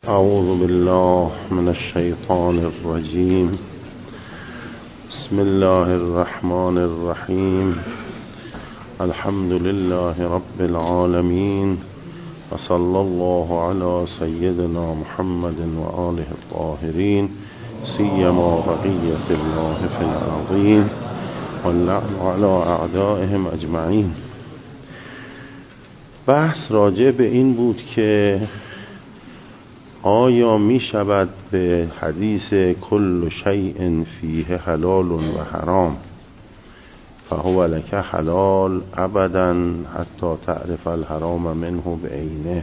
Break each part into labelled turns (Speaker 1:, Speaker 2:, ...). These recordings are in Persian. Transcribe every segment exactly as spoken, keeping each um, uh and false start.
Speaker 1: اعوذ بالله من الشیطان الرجیم. بسم الله الرحمن الرحیم. الحمد لله رب العالمین و صلی الله علی سیدنا محمد و آله الطاهرین سیما بقیة الله فی الارضین واللعن علی اعدائهم اجمعین. بحث راجع به این بود که آیا می شود به حدیث کل شیء فیه حلال و حرام فهو لک حلال ابدا حتی تعرف الحرام منه بعینه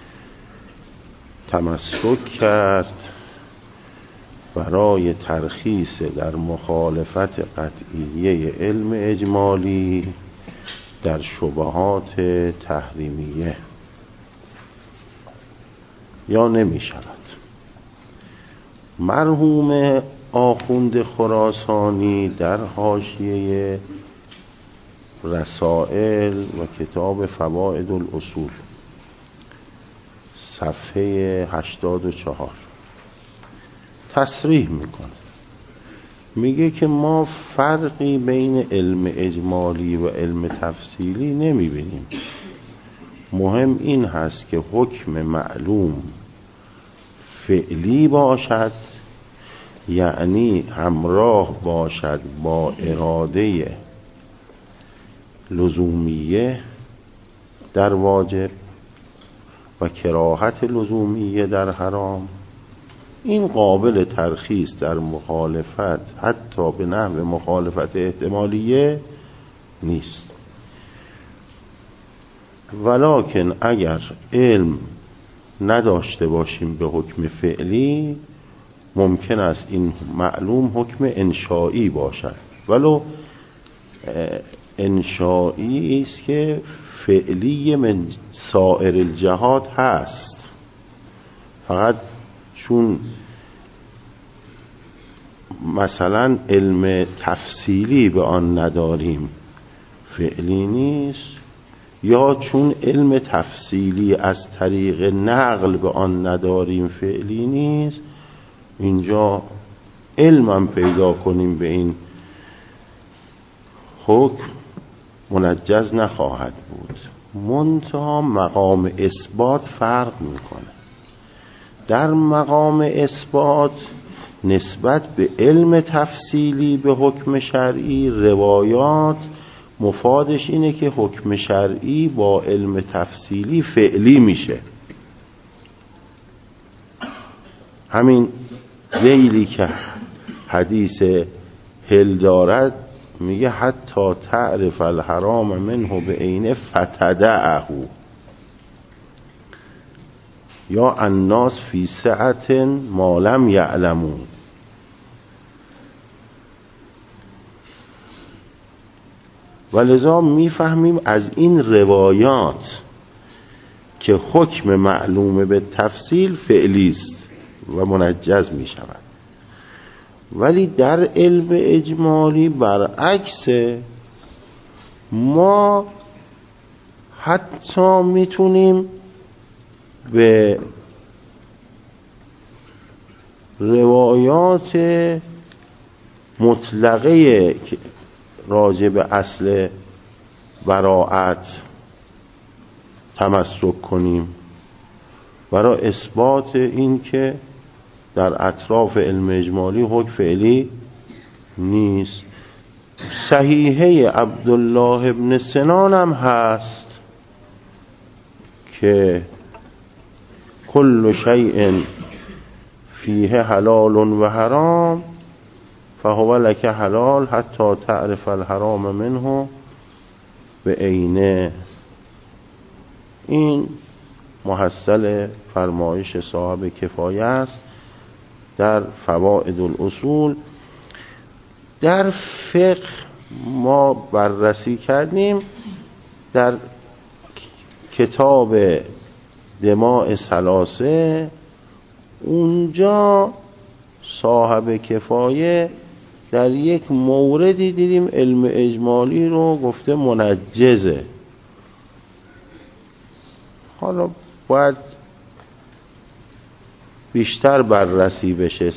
Speaker 1: تمسک کرد برای ترخیص در مخالفت قطعیه علم اجمالی در شبهات تحریمیه، یا نمی شود. مرحوم آخوند خراسانی در حاشیه رسائل و کتاب فوائد الاصول صفحه هشتاد و چهار تصریح میکنه، میگه که ما فرقی بین علم اجمالی و علم تفصیلی نمیبینیم. مهم این هست که حکم معلوم فعلی باشد، یعنی همراه باشد با اراده لزومیه در واجب و کراهت لزومیه در حرام. این قابل ترخیص در مخالفت حتی به نحو مخالفت احتمالیه نیست. ولکن اگر علم نداشته باشیم به حکم فعلی، ممکن است این معلوم حکم انشائی باشد، ولو انشائی است که فعلی من سائر الجهات هست، فقط چون مثلا علم تفصیلی به آن نداریم فعلی نیست، یا چون علم تفصیلی از طریق نقل به آن نداریم فعلی نیست. اینجا علمم پیدا کنیم به این حکم منجز نخواهد بود. منتها مقام اثبات فرق میکنه. در مقام اثبات نسبت به علم تفصیلی به حکم شرعی روایات مفادش اینه که حکم شرعی با علم تفصیلی فعلی میشه. همین ذیلی که حدیث هل دارد میگه حتی تعرف الحرام منه بعینه فتدعه، یا الناس فی سعت ما لم یعلمون. ولذا میفهمیم از این روایات که حکم معلوم به تفصیل فعلی است و منجز می شود. ولی در علم اجمالی برعکس، ما حتی میتونیم به روایات مطلقه راجع به اصل براءت تمسک کنیم برای اثبات این که در اطراف علم اجمالی حکم فعلی نیست. صحیحه عبدالله ابن سنان هم هست که کل شیء فیه حلال و حرام فهو لک حلال حتی تعرف الحرام منه بعینه. این محصل فرمایش صاحب کفایه است در فوائد الاصول. در فقه ما بررسی کردیم در کتاب دماء ثلاثه، اونجا صاحب کفایه در یک موردی دیدیم علم اجمالی رو گفته منجزه. حالا باید بیشتر بررسی بشه.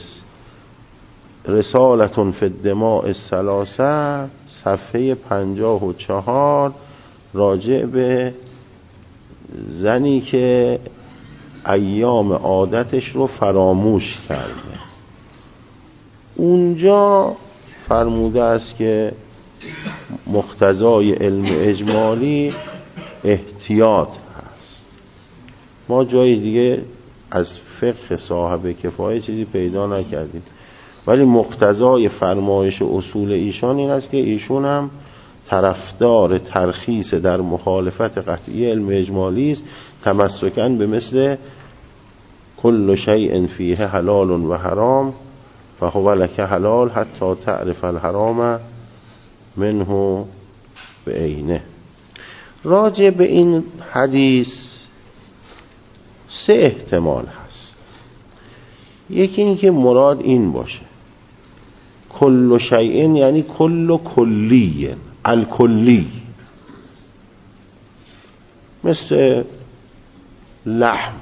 Speaker 1: رسالتون فی الدماء الثلاثه صفحه پنجاه و چهار راجع به زنی که ایام عادتش رو فراموش کرده. اونجا فرموده است که مقتضای علم اجمالی احتیاط هست. ما جای دیگه از فقه صاحب کفایه چیزی پیدا نکردیم، ولی مقتضای فرمایش اصول ایشان این است که ایشون هم طرفدار ترخیص در مخالفت قطعی علم اجمالی است، تمسکاً به مثل کل شیء فیه حلال و حرام فهو لک حلال حتی تعرف الحرام منه به عینه. راجع به این حدیث سه احتمال هست. یکی این که مراد این باشه کل شیء یعنی کل کلی، الکلی، مثل لحم،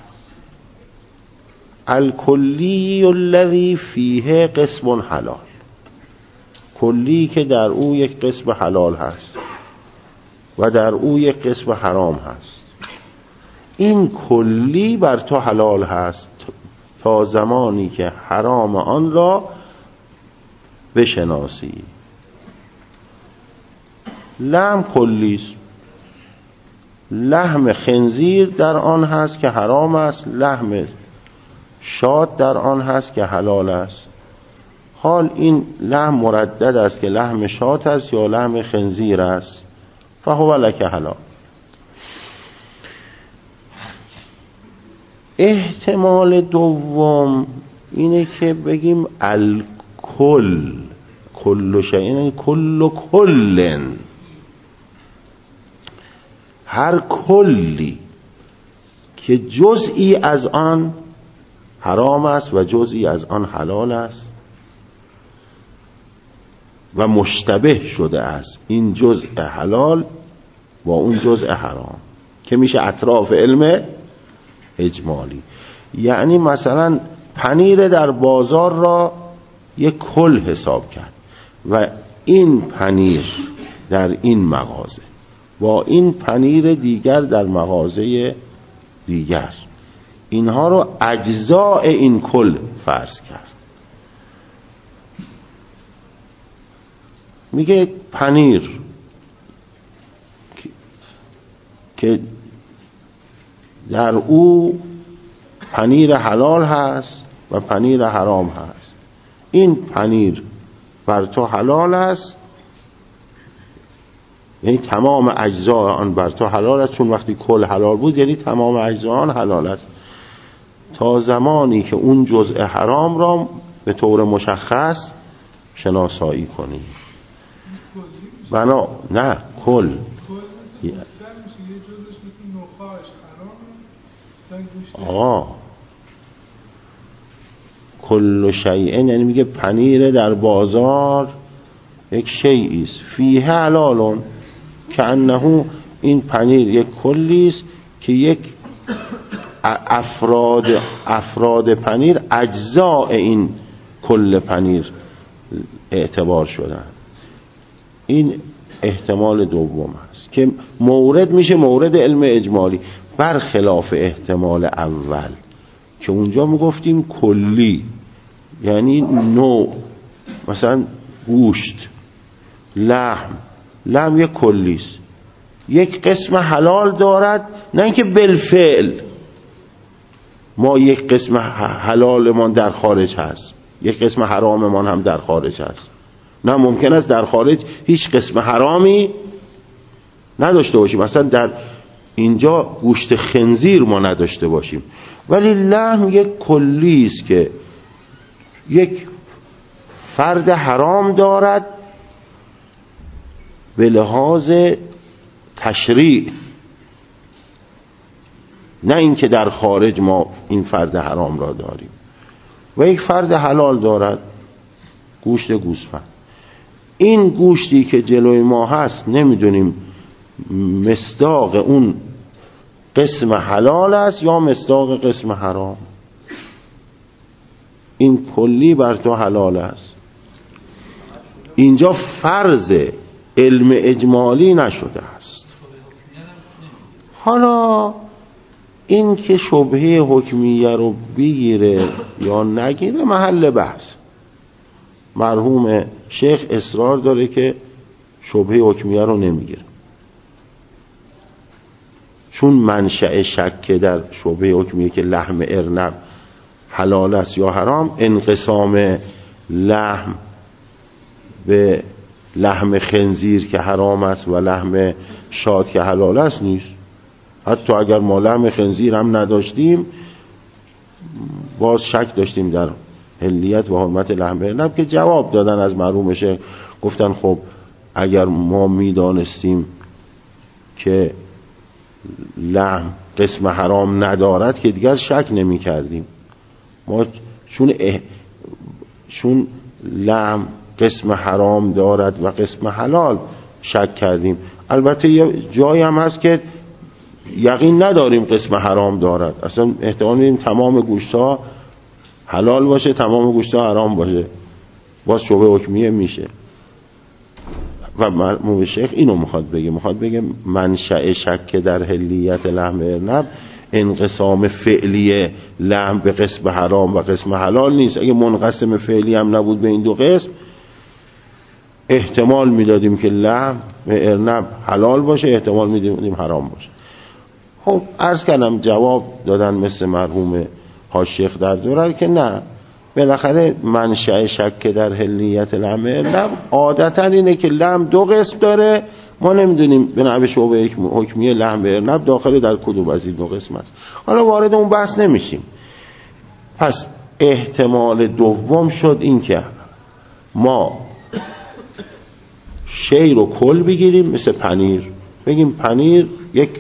Speaker 1: الکلی الذی فیه قسم حلال، کلی که در او یک قسم حلال هست و در او یک قسم حرام هست. این کلی بر تو حلال هست تا زمانی که حرام آن را بشناسی. لحم کلیست، لحم خنزیر در آن هست که حرام است، لحم شاد در آن هست که حلال است. حال این لحم مردد است که لحم شاد است یا لحم خنزیر است، فهو لک حلال. احتمال دوم اینه که بگیم الکل، کل شیء یعنی کل کلن، هر کلی که جزئی از آن حرام است و جزئی از آن حلال است و مشتبه شده است این جزء حلال با اون جزء حرام، که میشه اطراف علم اجمالی. یعنی مثلا پنیر در بازار را یک کل حساب کرد و این پنیر در این مغازه با این پنیر دیگر در مغازه دیگر، اینها رو اجزاء این کل فرض کرد. میگه پنیر که در او پنیر حلال هست و پنیر حرام هست، این پنیر بر تو حلال است، یعنی تمام اجزاء آن بر تو حلال است، چون وقتی کل حلال بود یعنی تمام اجزاء آن حلال است، تا زمانی که اون جزء حرام را به طور مشخص شناسایی کنی. بنا نه کل آه کل شیء یعنی میگه پنیر در بازار یک شیئی است فیه حلالون، که انه این پنیر یک کلی است که یک افراد افراد پنیر اجزاء این کل پنیر اعتبار شدن. این احتمال دوم هست که مورد میشه مورد علم اجمالی، برخلاف احتمال اول که اونجا میگفتیم کلی یعنی نوع، مثلا گوشت، لحم، لحم یک کلیست، یک قسم حلال دارد، نه اینکه بالفعل ما یک قسم حلالمان در خارج هست یک قسم حراممان هم در خارج هست، نه، ممکن است در خارج هیچ قسم حرامی نداشته باشیم، مثلا در اینجا گوشت خنزیر ما نداشته باشیم، ولی لحم یک کلی است که یک فرد حرام دارد به لحاظ تشریع، نه اینکه در خارج ما این فرد حرام را داریم، و یک فرد حلال دارد، گوشت گوسفند. این گوشتی که جلوی ما هست نمیدونیم مصداق اون قسم حلال است یا مصداق قسم حرام. این کلی بر تو حلال است. اینجا فرض علم اجمالی نشده است. حالا این که شبهه حکمیه رو بگیره یا نگیره محل بحث. مرحوم شیخ اصرار داره که شبهه حکمیه رو نمیگیره، چون منشأ شک در شبهه حکمیه که لحم ارنب حلال است یا حرام، انقسام لحم به لحم خنزیر که حرام است و لحم شاد که حلال است نیست. حتی اگر ما لحم خنزیر هم نداشتیم باز شک داشتیم در حلیت و حرمت لحم ارنب، که جواب دادن از مرحوم شیخ، گفتن خب اگر ما میدانستیم که لحم قسم حرام ندارد که دیگر شک نمی کردیم. ما چون اه... چون لحم قسم حرام دارد و قسم حلال شک کردیم. البته یه جایی هم هست که یقین نداریم قسم حرام دارد، اصلا احتمال میدیم تمام گوشت‌ها حلال باشه تمام گوشت‌ها حرام باشه، باز شبهه حکمیه میشه. و مرحوم شیخ اینو میخواد بگه، میخواد بگه منشأ شک در حلیت لحم ارنب انقسام فعلی لحم به قسم حرام و قسم حلال نیست. اگه منقسم فعلی هم نبود به این دو قسم، احتمال میدادیم که لحم به ارنب حلال باشه، احتمال میدادیم حرام باشه. خب عرض کردم جواب دادن مثل مرحوم حاج‌شیخ در دوره که نه، بالاخره منشأ شک در حلیت لحم ارنب عادتا اینه که لحم دو قسم داره، ما نمیدونیم به نحو شبهه حکمیه لحم ارنب داخل در کدوم از این دو قسم است. حالا وارد اون بحث نمیشیم. پس احتمال دوم شد این که ما شی رو کل بگیریم، مثل پنیر بگیم پنیر یک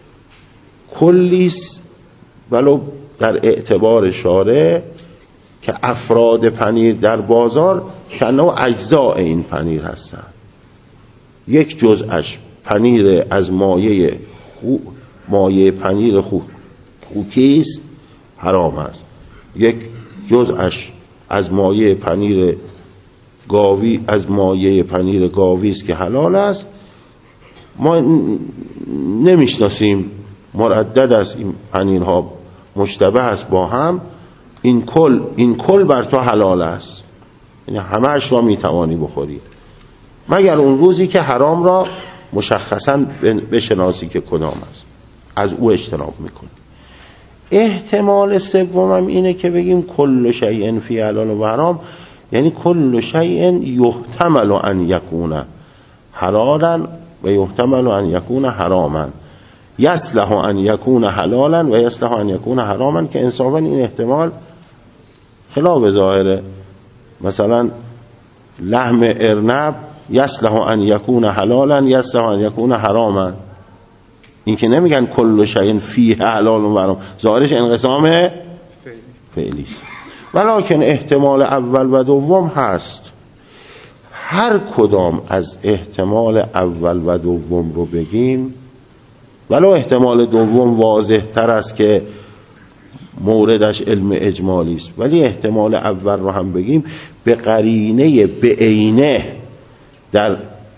Speaker 1: کلیست، ولو در اعتبار شارع که افراد پنیر در بازار کنه اجزاء این پنیر هستن. یک جزءش پنیر از مایه خو... مایه پنیر خو... خوکیست حرام است، یک جزءش از مایه پنیر گاوی از مایه پنیر گاوی است که حلال است. ما نمیشناسیم، مردد است این پنیرها مشتبه است با هم، این کل این کل بر تو حلال است، یعنی همه‌اش را میتوانی بخوری، مگر اون روزی که حرام را مشخصاً بشناسی که کدام است، از او اجتناب میکنی. احتمال سومم اینه که بگیم کل شیء فی حلال و حرام، یعنی کل شیء یحتمل ان یکون حلالا و یحتمل ان یکون حراما، یصلح ان یکون حلالا و یصلح ان یکون حراما، که انصافا این احتمال خلاف ظاهره. مثلا لحم ارنب یصلح ان یکون حلالا یصلح ان یکون حراما، این که نمیگن کل شیء فیه حلال و حرام، ظاهرش انقسام فعلی است. ولکن احتمال اول و دوم هست. هر کدام از احتمال اول و دوم رو بگیم، ولو احتمال دوم واضح تر است که موردش علم اجمالی است، ولی احتمال اول رو هم بگیم به قرینه به عینه در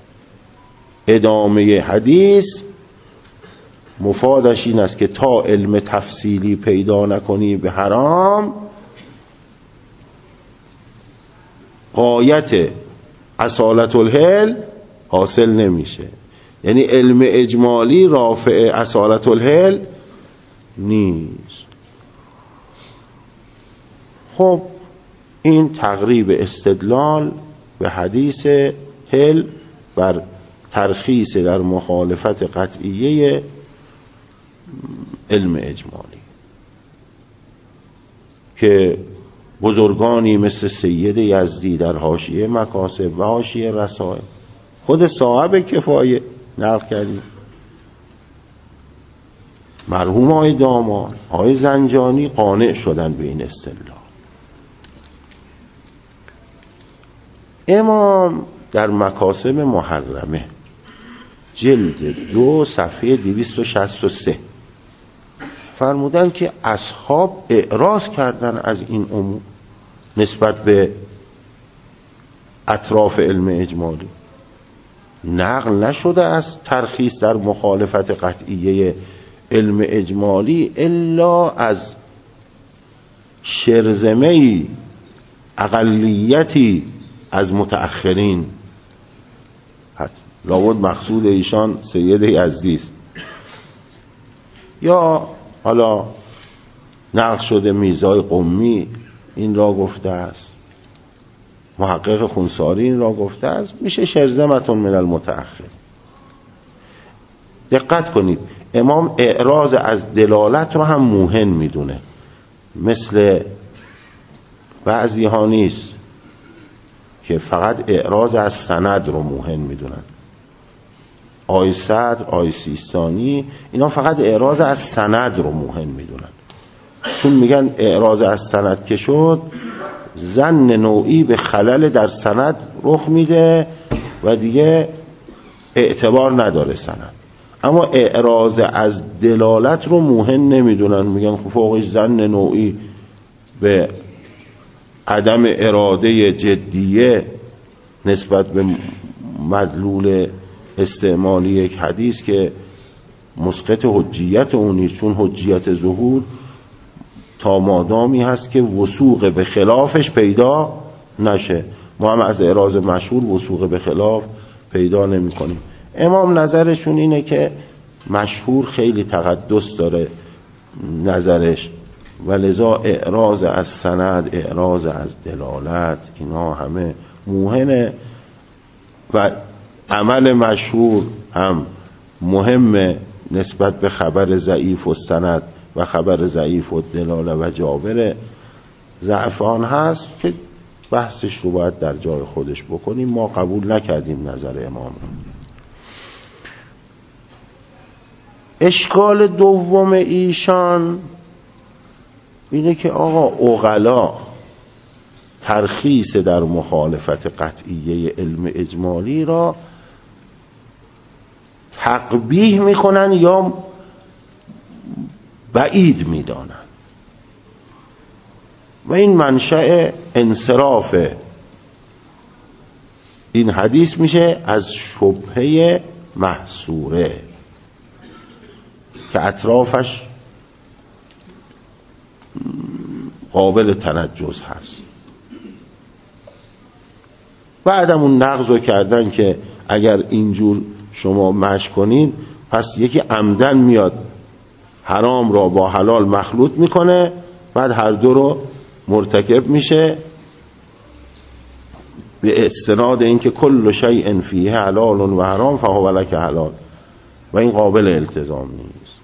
Speaker 1: ادامه حدیث مفادش این است که تا علم تفصیلی پیدا نکنی به حرام، غایت اصالت الحل حاصل نمیشه. یعنی علم اجمالی رافع اصالت الحل نیست. خب این تقریب استدلال به حدیث حل بر ترخیص در مخالفت قطعیه علم اجمالی که بزرگانی مثل سید یزدی در حاشیه مکاسب و حاشیه رسائل، خود صاحب کفایه نقل کردیم، مرحوم آقای دامان، آقای زنجانی قانع شدن به این استدلال. امام در مکاسب محرمه جلد دو صفحه دویست و شصت و سه فرمودن که اصحاب اعراض کردن از این امور، نسبت به اطراف علم اجمالی. نقل نشده از ترخیص در مخالفت قطعیه علم اجمالی الا از شرذمه‌ای اقلیتی از متأخرین. لابد مقصود ایشان سید یزدی است، یا حالا نقل شده میرزای قمی این را گفته است، محقق خونساری این را گفته است، میشه شرذمتون من المتأخر. دقت کنید، امام اعراض از دلالت رو هم موهن میدونه، مثل بعضی ها نیست که فقط اعراض از سند رو موهن میدونن. آی صدر، آی سیستانی، اینا فقط اعراض از سند رو موهن میدونن، چون میگن اعراض از سند که شد ظن نوعی به خلل در سند رخ میده و دیگه اعتبار نداره سند. اما اعراض از دلالت رو موهن نمیدونن، میگن فوقش ظن نوعی به عدم اراده جدیه نسبت به مدلول استعمالی یک حدیث که مسقط حجیت اونی، چون حجیت ظهور تا مادامی هست که وثوق به خلافش پیدا نشه. ما هم از اعراض مشهور وثوق به خلاف پیدا نمی کنیم. امام نظرشون اینه که مشهور خیلی تقدس داره نظرش، و لذا اعراض از سند، اعراض از دلالت، اینا همه موهنه و عمل مشهور هم مهمه نسبت به خبر ضعیف و سند و خبر ضعیف و دلاله و جابر. ضعف آن هست که بحثش رو باید در جای خودش بکنیم. ما قبول نکردیم نظر امام رو. اشکال دوم ایشان اینه که آقا عقلا ترخیص در مخالفت قطعیه علم اجمالی را تقبیح میکنن یا بعید میدانن، و این منشأ انصراف این حدیث میشه از شبهه محصوره که اطرافش قابل تنجز هست. بعدم اون نقض رو کردن که اگر اینجور شما مشی کنین پس یکی عمدن میاد حرام را با حلال مخلوط میکنه، بعد هر دو رو مرتکب میشه به استناد اینکه کل شیء فیه حلال و حرام فهو لک حلال، و این قابل التزام نیست.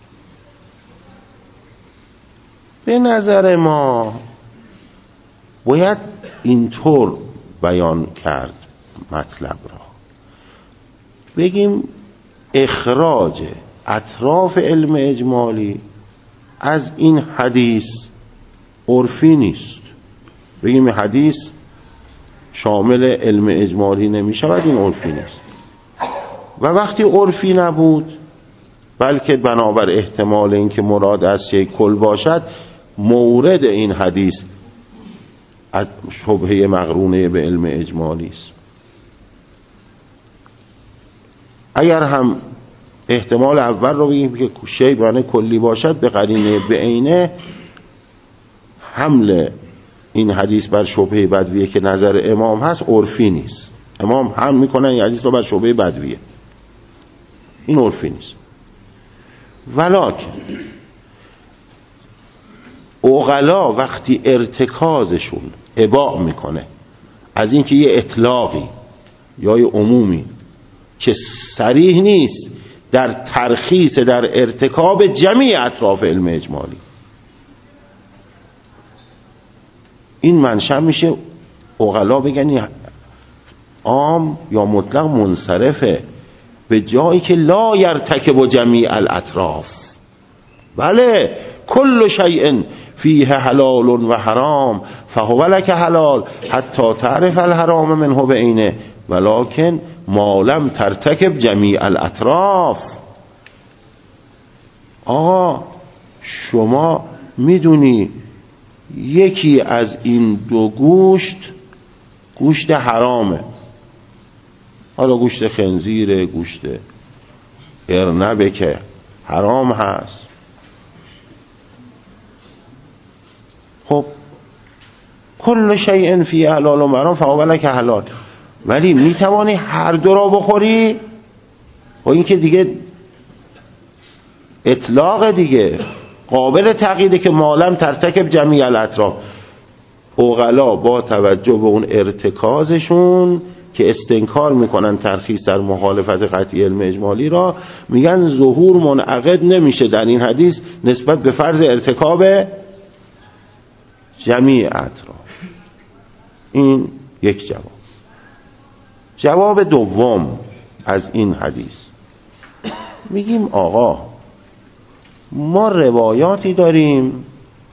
Speaker 1: به نظر ما باید اینطور بیان کرد مطلب را، بگیم اخراج اطراف علم اجمالی از این حدیث عرفی نیست. بگیم این حدیث شامل علم اجمالی نمی شود، این عرفی نیست. و وقتی عرفی نبود بلکه بنابر احتمال اینکه مراد از شیء کل باشد، مورد این حدیث شبهه مقرونه به علم اجمالی است. اگر هم احتمال اول رو بگیم که شیء معنی کلی باشد به قرینه به عینه، حمل این حدیث بر شبهه بدویه که نظر امام هست عرفی نیست. امام هم میکنن این حدیث رو بر شبهه بدویه، این عرفی نیست. ولکن عقلا وقتی ارتکازشون اباع میکنه از اینکه یه اطلاقی یا یه عمومی که صریح نیست در ترخیص در ارتکاب جمیع اطراف علم اجمالی، این منشأ میشه عقلا بگن عام یا مطلق منصرفه به جایی که لا یرتکب جمیع الاطراف. بله کل شیء فیه حلال و حرام فهو لک حلال حتی تعرف الحرام منه بعینه ولکن ما لم ترتکب جمیع الاطراف. آقا شما میدونی یکی از این دو گوشت گوشت حرامه، حالا گوشت خنزیره، گوشت ارنبه که حرام هست. خب کل شیء فی حلال و حرام فهو لک حلال، ولی میتوانی هر دو را بخوری. و این که دیگه اطلاق دیگه قابل تقییده که مالم ترتکب جمیع الاطراف. عقلا با توجه به اون ارتکازشون که استنکار میکنن ترخیص در مخالفت قطعی علم اجمالی را، میگن ظهور منعقد نمیشه در این حدیث نسبت به فرض ارتکاب جمیع اطراف. این یک جواب. جواب دوم از این حدیث، میگیم آقا ما روایاتی داریم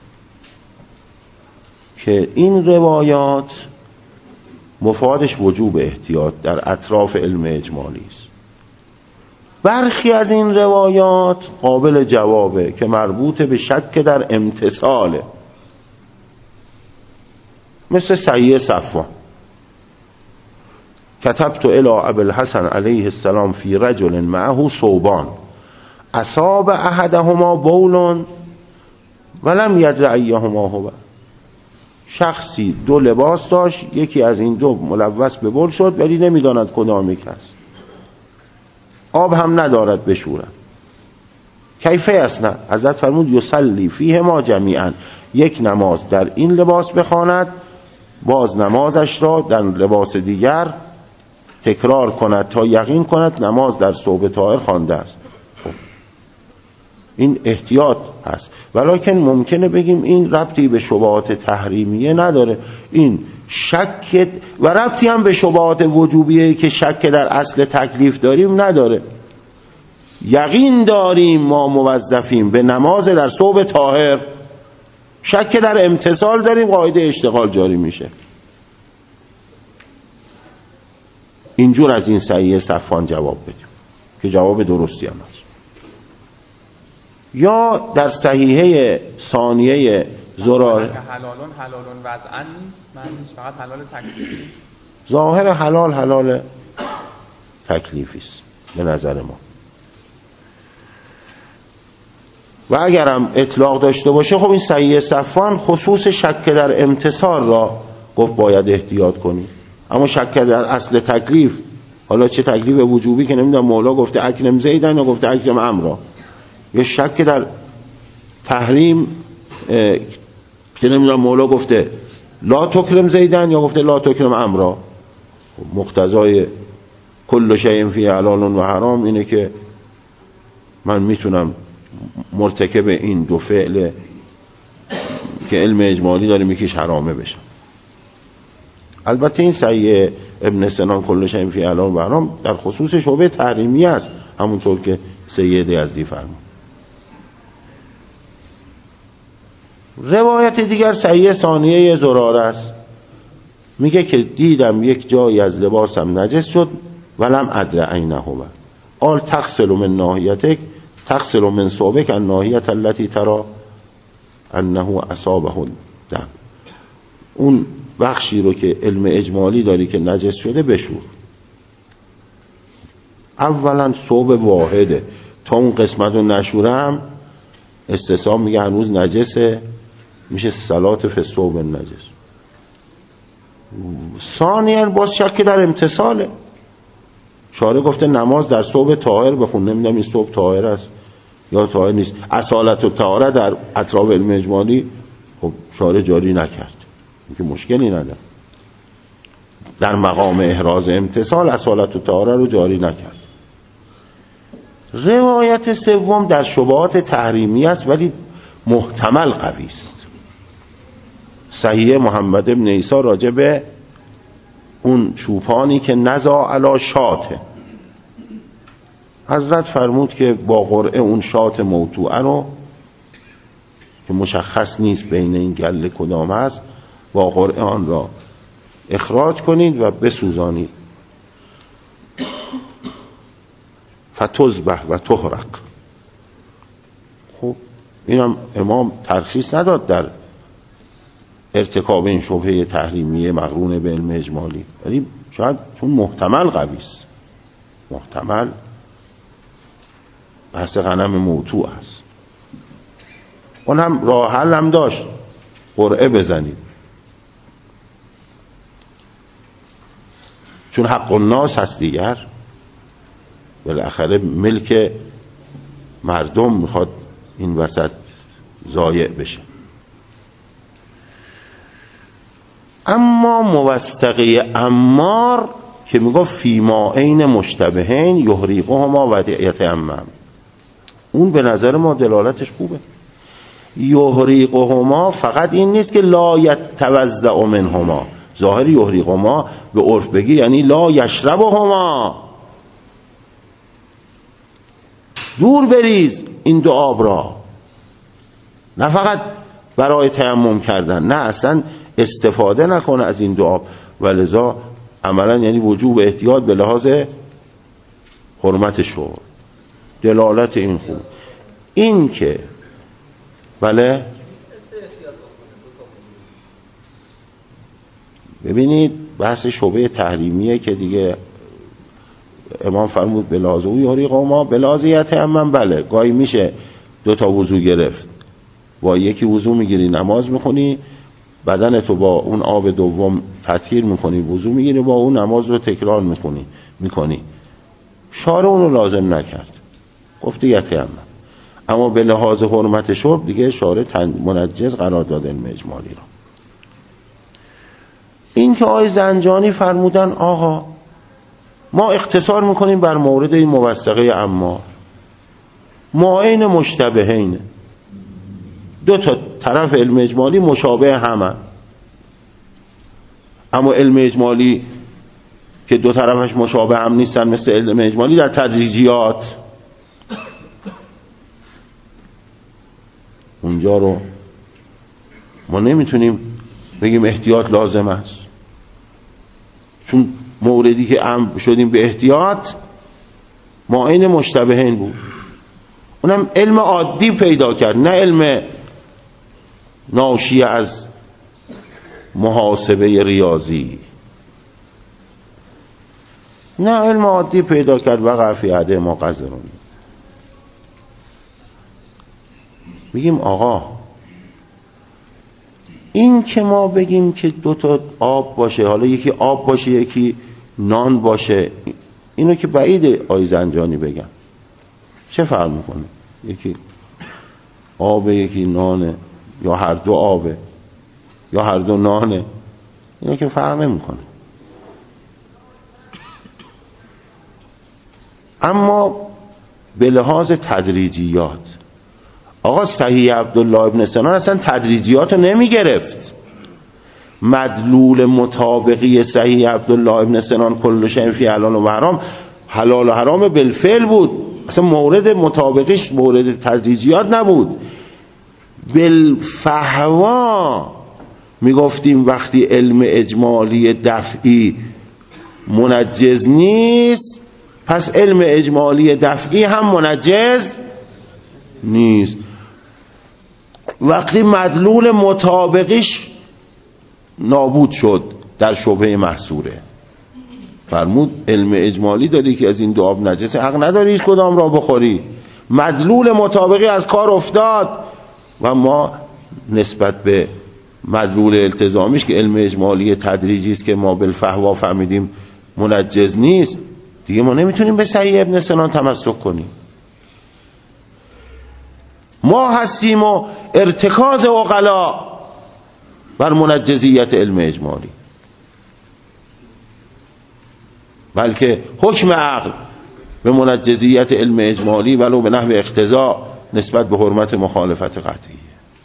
Speaker 1: که این روایات مفادش وجوب احتیاط در اطراف علم اجمالی است. برخی از این روایات قابل جوابه که مربوط به شک در امتثاله، مثل صحیح صفوان كتبت الى ابی الحسن علیه السلام فی رجل معه ثوبان اصاب احدهما بول ولم یدر ایهما هو. شخصی دو لباس داشت، یکی از این دو ملوث به بول شد ولی نمیداند کدام یک است، آب هم ندارد بشورد. کیفه اسنه؟ حضرت فرمود یصلی فیه ما جمیعا، یک نماز در این لباس بخواند، باز نمازش را در لباس دیگر تکرار کند تا یقین کند نماز در ثوب طاهر خوانده است. خب. این احتیاط هست، ولکن ممکنه بگیم این ربطی به شبهات تحریمیه نداره، این شک و ربطی هم به شبهات وجوبیه که شک در اصل تکلیف داریم نداره. یقین داریم ما موظفیم به نماز در ثوب طاهر، شک در امتثال داریم، قاعده اشتغال جاری میشه. اینجور از این صحیح صفوان جواب بدیم که جواب درستی هم هست. یا در صحیحه ثانیه زرار
Speaker 2: که حلالون حلالون وضعن نیست، معنیش فقط حلال تکلیفی.
Speaker 1: ظاهر حلال حلال تکلیفی است به نظر ما. و اگرم اطلاق داشته باشه، خب این صحیح صفوان خصوص شک در امتثال را گفت باید احتیاط کنیم، اما شک در اصل تکلیف، حالا چه تکلیف وجوبی که نمیدونم مولا گفته اکرم زیدن یا گفته اکرم عمرو، یا شک در تحریم که نمیدونم مولا گفته لا تکرم زیدن یا گفته لا تکرم عمرو، مقتضای کل شیء فی حلال و حرام اینه که من میتونم مرتکب این دو فعل که علم اجمالی داره میکش حرامه بشم. البته این صحیح ابن سنان کل شیء فی حلال و حرام در خصوص شعبه تحریمی است، همونطور که سید یزدی فرمود. روایت دیگر صحیح ثانیه زراره است، میگه که دیدم یک جایی از لباسم نجس شد ولم ادر اینه هو، قال تغسل من ناحیتک تغسل من ثوبک الناحیة التي ترى انه اصابه دم. اون بخشی رو که علم اجمالی داری که نجس شده بشور. اولا ثوب واحده، تا اون قسمت رو نشورم استثاب میگه هنوز نجسه، میشه صلات فی ثوب نجس. ثانیاً باز شک در امتثاله، شارع گفته نماز در ثوب طاهر بخون، نمیدونم این ثوب طاهر است یا طاهر نیست. اصالت و طهارت در اطراف علم اجمالی خب شارع جاری نکرد، این که مشکلی نداره. در مقام احراز امتثال اصالت و طهارت رو جاری نکرد. روایت سوم در شبهات تحریمی است ولی محتمل قوی است. صحیح محمد ابن عیسی راجع به اون چوپانی که نزا علی شاته، حضرت فرمود که با قرعه اون شات موتوعه رو که مشخص نیست بین این گله کدام است، با قرعه آن را اخراج کنید و بسوزانید، فتذبح و تحرق. خب اینم امام ترخیص نداد در ارتکاب این شبهه تحریمیه مقرون به علم اجمالی، ولی شاید چون محتمل قوی است، محتمل بحث غنم موتوع است. اون هم راه حل هم داشت، قرعه بزنید، چون حق الناس هست دیگر، بالاخره ملک مردم میخواد این وسط ضایع بشه. اما موثقه عمار که میگفت فیما عین مشتبهین یحریقهما و یتیمم، اون به نظر ما دلالتش خوبه. یحریقهما فقط این نیست که لا یتوزع منهما، ظاهر یحریقهما به عرف بگی یعنی لا یشربهما، دور بریز این دو آب را، نه فقط برای تیمم کردن، نه اصلا استفاده نکنه از این دو آب. ولذا عملا یعنی وجوب احتیاط به لحاظ حرمت شرب، دلالت این خوب. این که بله ببینید بحث شبهه تحریمیه که دیگه امام فرمود به لحاظ او یاری قوما به لحاظ یتیمم. بله گاهی میشه دو تا وضو گرفت، با یکی وضو میگیری نماز میخونی، بدنتو با اون آب دوم تطهیر میکنی، وضو میگیری، با اون نماز رو تکرار میکنی میکنی شارع اون رو لازم نکرد، گفته یتیمم. اما به لحاظ حرمت شرب دیگه شارع منجز قرار داد علم اجمالی رو. این که آقای زنجانی فرمودن آقا ما اختصار میکنیم بر مورد این موثقه عمار، معین مشتبهین، دو تا طرف علم اجمالی مشابه همن، اما علم اجمالی که دو طرفش مشابه هم نیستن مثل علم اجمالی در تدریجیات، اونجا رو ما نمیتونیم بگیم احتیاط لازم است، چون موردی که امر شدیم به احتیاط معین مشتبهین بود، اونم علم عادی پیدا کرد، نه علم ناشی از محاسبه ریاضی، نه علم عادی پیدا کرد. وقع فی عده ما قذرون. میگیم آقا این که ما بگیم که دو تا آب باشه، حالا یکی آب باشه یکی نان باشه، اینو که بعیده آی زنجانی بگم، چه فرق میکنه یکی آب یکی نانه، یا هر دو آبه یا هر دو نانه، اینو که فرق نمیکنه. اما به لحاظ تدریجیات، آقا صحیح عبدالله ابن سنان اصلا تدریجیات رو نمی گرفت. مدلول مطابقی صحیح عبدالله ابن سنان کل شیء فی حلال و حرام، حلال و حرام بالفعل بود، اصلا مورد مطابقش مورد تدریجیات نبود. بالفحوا می گفتیم وقتی علم اجمالی دفعی منجز نیست، پس علم اجمالی دفعی هم منجز نیست. وقتی مدلول مطابقش نابود شد در شبهه محصوره، فرمود علم اجمالی داری که از این دو آب نجسه، حق نداری هیچ کدام را بخوری. مدلول مطابقی از کار افتاد و ما نسبت به مدلول التزامیش که علم اجمالی تدریجی است که ما بالفحوا فهمیدیم منجز نیست، دیگه ما نمیتونیم به صحیح ابن سنان تمسک کنیم. ما هستیم و ارتکاز عقلا بر منجزیت علم اجمالی، بلکه حکم عقل به منجزیت علم اجمالی ولو به نحو اقتضا نسبت به حرمت مخالفت قطعی.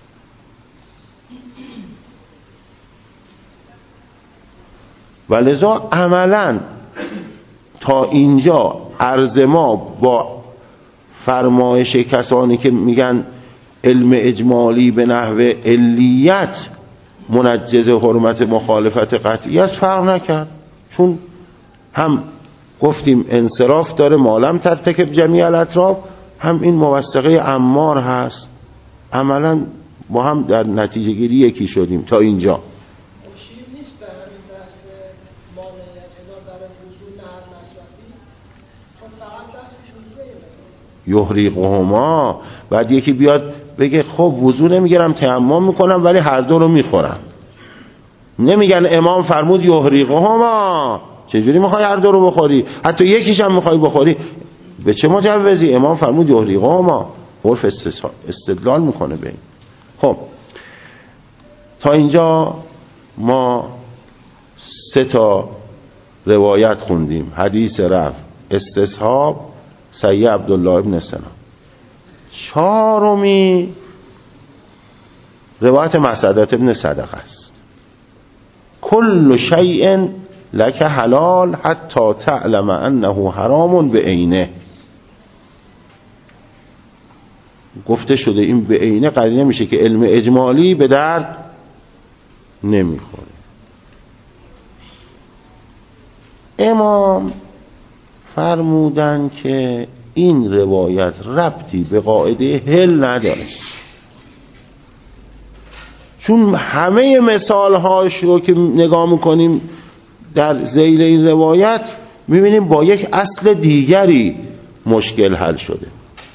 Speaker 1: ولذا عملا تا اینجا عرض ما با فرمایش کسانی که میگن علم اجمالی به نحو علیت منجز حرمت مخالفت قطعی است فرق نکرد، چون هم گفتیم انصراف داره مالم ترتکب جمیع الاطراف، هم این موثقه عمار هست، عملا با هم در نتیجه گیری یکی شدیم تا اینجا.
Speaker 3: شیر نیست به همین بحث مانعیت هزار برای وضوع نهر مصرفی، چون فقط دستش وضوعه.
Speaker 1: یحریقهما، بعد یکی بیاد بگه خب وضوع نمیگیرم تیمم میکنم ولی هر دو رو میخورم. نمیگن امام فرمود یحریقهما، چجوری میخوای هر دو رو بخوری؟ حتی یکیش هم میخوای بخوری، به چه مجوزی؟ امام فرمود یحریقهما، عرف استدلال میکنه به این. خب تا اینجا ما سه تا روایت خوندیم: حدیث رفع، استصحاب، سعی عبدالله ابن سنا. چهارمی روایت مسعدة ابن صدقه است: کل شیء لک حلال حتی تعلم انه حرام بعینه. گفته شده این به عینه قرینه میشه که علم اجمالی به درد نمیخوره. امام فرمودن که این روایت ربطی به قاعده حل نداره، چون همه مثالهاش رو که نگاه میکنیم در ذیل این روایت میبینیم با یک اصل دیگری مشکل حل شده.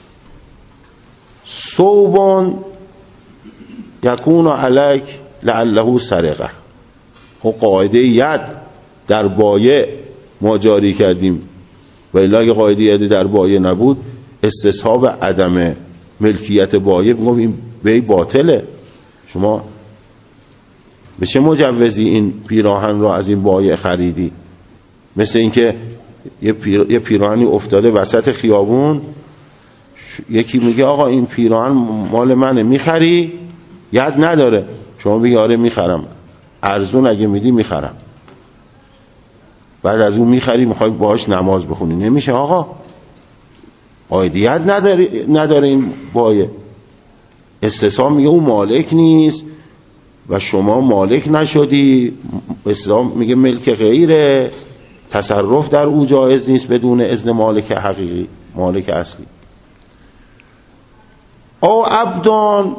Speaker 1: صوبان یکون علیک لعله سرقه. خب قاعده ید در بایع ما جاری کردیم و الا اگه قاعده ید در بایع نبود استصحاب عدم ملکیت بایع میگم این بی باطله. شما به چه مجوزی این پیراهن رو از این بایع خریدی؟ مثل اینکه یه, پیر... یه پیراهنی افتاده وسط خیابون، یکی میگه آقا این پیراهن مال منه میخری؟ ید نداره، شما بگی آره میخرم، ارزون اگه میدی میخرم، بعد از اون میخری میخوای باهاش نماز بخونی، نمیشه آقا، قاعده ید نداره نداره این بایع. استصحاب میگه اون مالک نیست و شما مالک نشدی، اسلام میگه ملک غیره، تصرف در او جایز نیست بدون اذن مالک حقیقی، مالک اصلی. او عبدان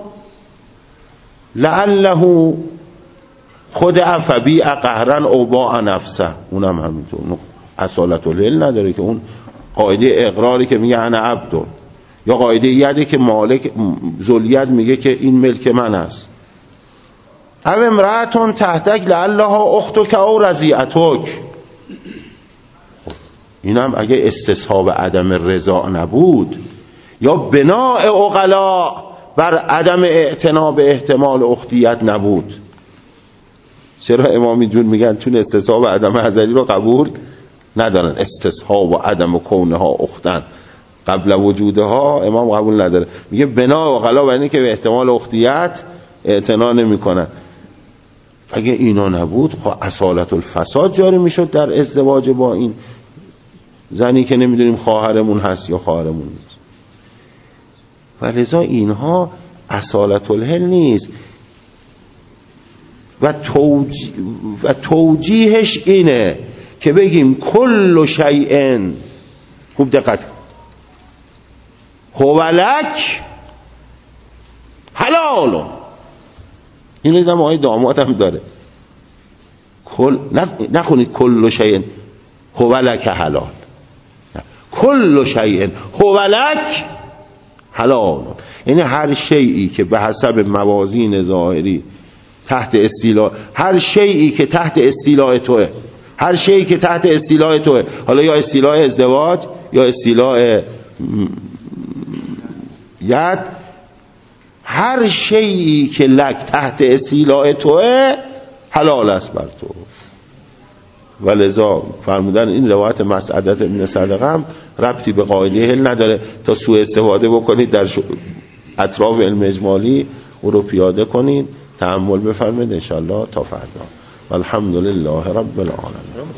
Speaker 1: لعله خود افبی قهرن او باع نفسه، اونم همینطور اصالت الهل نداره که اون قاعده اقراری که میگه انا عبدون، یا قاعده یدی که مالک ذوالید میگه که این ملک من است. او امرأتون تحتک لعلها اختک او رضیعتک، اینم اگه استصحاب عدم رضا نبود یا بناء عقلا بر عدم اعتنا به احتمال اختیت نبود. چرا امامی جون میگن؟ چون استصحاب عدم ازلی رو قبول ندارن. استصحاب و عدم کونها اختن قبل وجودها امام قبول نداره، میگه بنا و غلا برای که به احتمال اختیت اعتنا نمیکنن. اگه اینا نبود خب اصالت الفساد جاری میشد در ازدواج با این زنی که نمیدونیم خواهرمون هست یا خواهرمون نیست. ولذا اینها اصالت الهل نیست و, توجی... و توجیهش اینه که بگیم کل شیء، خوب دقت، هو لک حلال. این دیدم آقای داماد هم داره، کل نخونید کل شیء هو لک حلال، کل شیء هو لک حلال، یعنی هر شیئی که به حسب موازین ظاهری تحت استیلاء، هر شیئی که تحت استیلاء توه، هر شیئی که تحت استیلاء توه، حالا یا استیلاء ازدواج یا استیلاء ید، هر شیئی که لک تحت استیلاء توه حلال است بر تو. ولذا فرمودن این روایت مسعدة ابن صدقه هم ربطی به قاعده حل نداره، تا سوء استفاده بکنید در اطراف علم اجمالی او رو پیاده کنید. تأمل بفرمایید انشاءالله تا فردا. والحمدلله رب العالمین.